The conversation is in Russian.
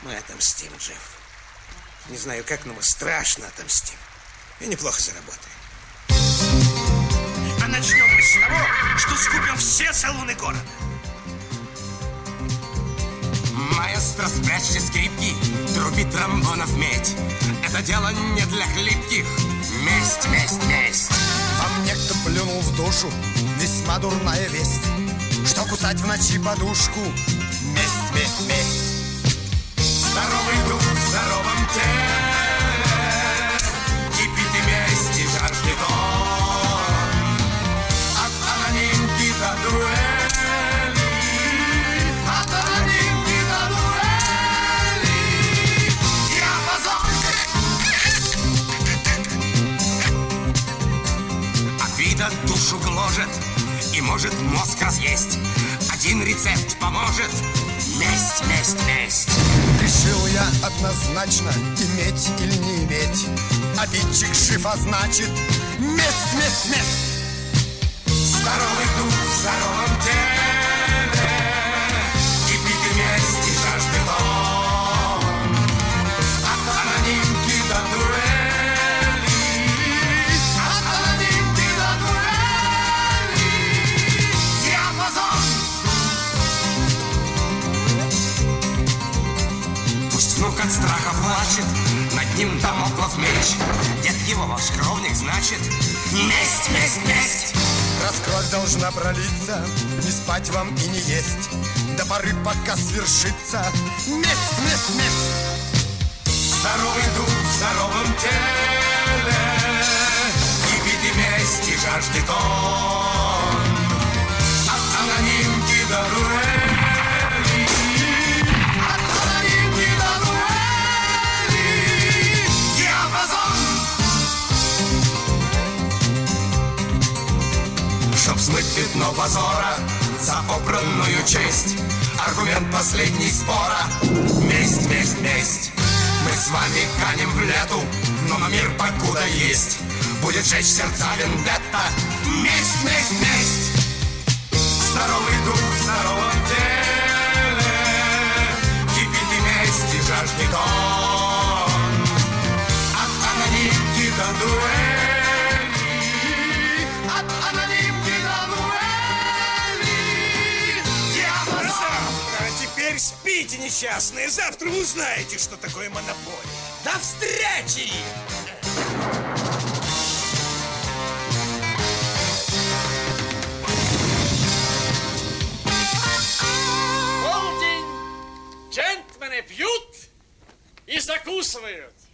Мы отомстим, Джефф. Не знаю как, но мы страшно отомстим. И неплохо заработаем. А начнем мы с того, что скупим все салоны города. Маэстро, спрячьте скрипки, труби тромбонов медь. Это дело не для хлипких. Месть, месть, месть. Вам некто плюнул в душу, весьма дурная весть, что кусать в ночи подушку. Месть, месть, месть. Здоровый дух в здоровом теле, кипит и мести жаждет он. От анонимки до дуэли, от анонимки до дуэли. Диапазон. Обида душу гложет и может мозг разъесть. Один рецепт поможет. Месть, месть, месть. Решил я однозначно, иметь или не иметь. Обидчик жив, а значит месть, месть, месть. Здоровый дух в здоровом теле, кипит и мести жаждет он. От анонимки до дуэли, от анонимки до дуэли. Диапазон. Пусть внук от страха плачет, над ним дамоклов меч. Дед его ваш кровник, значит, месть, месть, месть. Раз кровь должна пролиться, не спать вам и не есть до поры, пока свершится месть, месть, месть. Здоровый дух в здоровом теле, кипит и мести жаждет он. От анонимки до дуэли, от анонимки до дуэли. Диапазон. Чтоб смыть пятно позора за попранную честь, аргумент последний спора. Месть, месть, месть. Мы с вами канем в лету, но на мир покуда есть будет жечь сердца вендетта. Месть, месть, месть. Здоровый дух в здоровом теле, кипит и мести жаждет он. От анонимки до дуэли, от анонимки до дуэли. Диапазон. А теперь спите, несчастные. Завтра вы узнаете, что такое монополия. До встречи! Полдень. Джентльмены пьют и закусывают.